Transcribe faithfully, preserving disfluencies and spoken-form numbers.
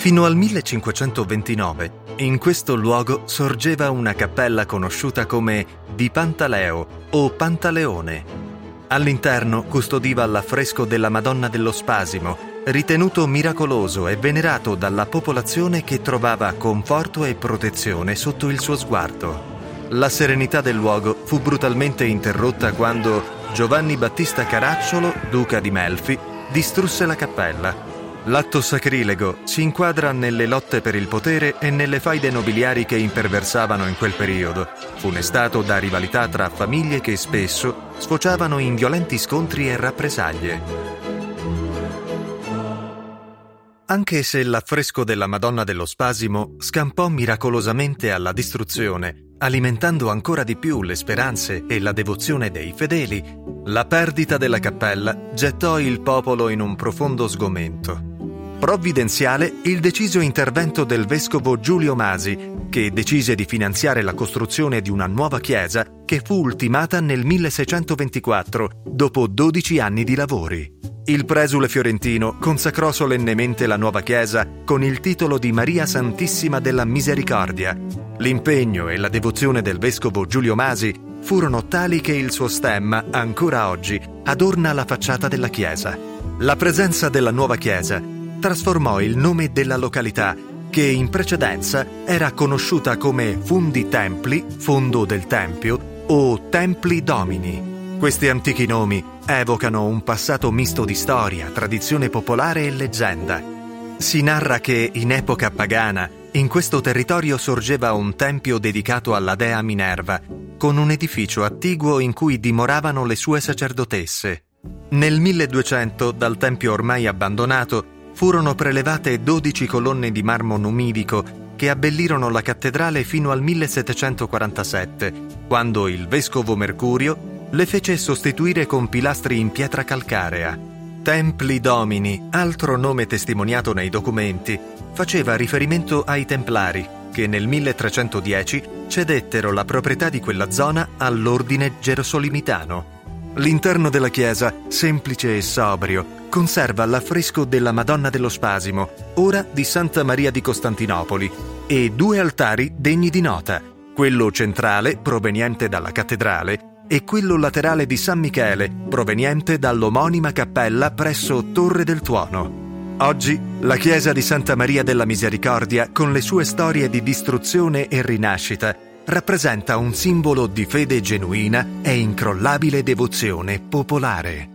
Fino al millecinquecentoventinove, in questo luogo sorgeva una cappella conosciuta come di Pantaleo o Pantaleone. All'interno custodiva l'affresco della Madonna dello Spasimo, ritenuto miracoloso e venerato dalla popolazione che trovava conforto e protezione sotto il suo sguardo. La serenità del luogo fu brutalmente interrotta quando Giovanni Battista Caracciolo, duca di Melfi, distrusse la cappella. L'atto sacrilego si inquadra nelle lotte per il potere e nelle faide nobiliari che imperversavano in quel periodo, funestato da rivalità tra famiglie che spesso sfociavano in violenti scontri e rappresaglie. Anche se l'affresco della Madonna dello Spasimo scampò miracolosamente alla distruzione, alimentando ancora di più le speranze e la devozione dei fedeli, la perdita della cappella gettò il popolo in un profondo sgomento. Provvidenziale il deciso intervento del vescovo Giulio Masi, che decise di finanziare la costruzione di una nuova chiesa che fu ultimata nel milleseicentoventiquattro, dopo dodici anni di lavori. Il presule fiorentino consacrò solennemente la nuova chiesa con il titolo di Maria Santissima della Misericordia. L'impegno e la devozione del vescovo Giulio Masi furono tali che il suo stemma, ancora oggi, adorna la facciata della chiesa. La presenza della nuova chiesa trasformò il nome della località, che in precedenza era conosciuta come Fundi Templi, Fondo del Tempio, o Templi Domini. Questi antichi nomi evocano un passato misto di storia, tradizione popolare e leggenda. Si narra che in epoca pagana in questo territorio sorgeva un tempio dedicato alla dea Minerva, con un edificio attiguo in cui dimoravano le sue sacerdotesse. Nel milleduecento, dal tempio ormai abbandonato, furono prelevate dodici colonne di marmo numidico che abbellirono la cattedrale fino al millesettecentoquarantasette, quando il vescovo Mercurio le fece sostituire con pilastri in pietra calcarea. Templi Domini, altro nome testimoniato nei documenti, faceva riferimento ai Templari, che nel milletrecentodieci cedettero la proprietà di quella zona all'ordine gerosolimitano. L'interno della chiesa, semplice e sobrio, conserva l'affresco della Madonna dello Spasimo, ora di Santa Maria di Costantinopoli, e due altari degni di nota, quello centrale, proveniente dalla cattedrale, e quello laterale di San Michele, proveniente dall'omonima cappella presso Torre del Tuono. Oggi, la chiesa di Santa Maria della Misericordia, con le sue storie di distruzione e rinascita, rappresenta un simbolo di fede genuina e incrollabile devozione popolare.